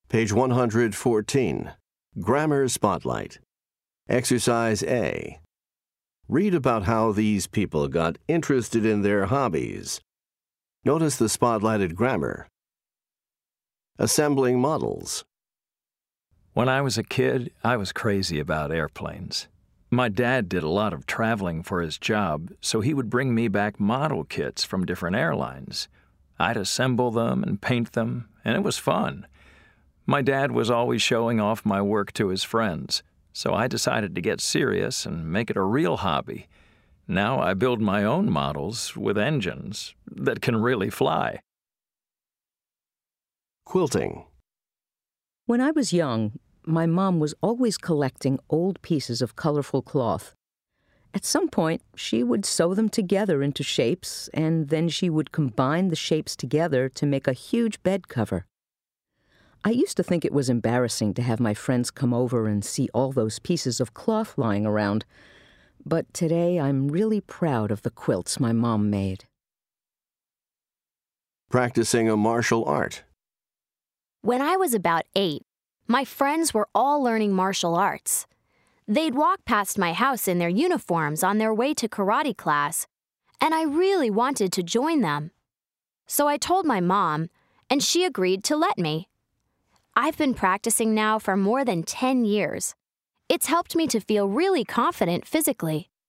Page 114. Grammar Spotlight. Exercise A. Read about how these people got interested in their hobbies. Notice the spotlighted grammar. Assembling models. When I was a kid, I was crazy about airplanes. My dad did a lot of traveling for his job, so he would bring me back model kits from different airlines. I'd assemble them and paint them, and it was fun. My dad was always showing off my work to his friends, so I decided to get serious and make it a real hobby. Now I build my own models with engines that can really fly. Quilting. When I was young, my mom was always collecting old pieces of colorful cloth. At some point, she would sew them together into shapes, and then she would combine the shapes together to make a huge bed cover. I used to think it was embarrassing to have my friends come over and see all those pieces of cloth lying around, but today I'm really proud of the quilts my mom made. Practicing a martial art. When I was about 8, my friends were all learning martial arts. They'd walk past my house in their uniforms on their way to karate class, and I really wanted to join them. So I told my mom, and she agreed to let me. I've been practicing now for more than 10 years. It's helped me to feel really confident physically.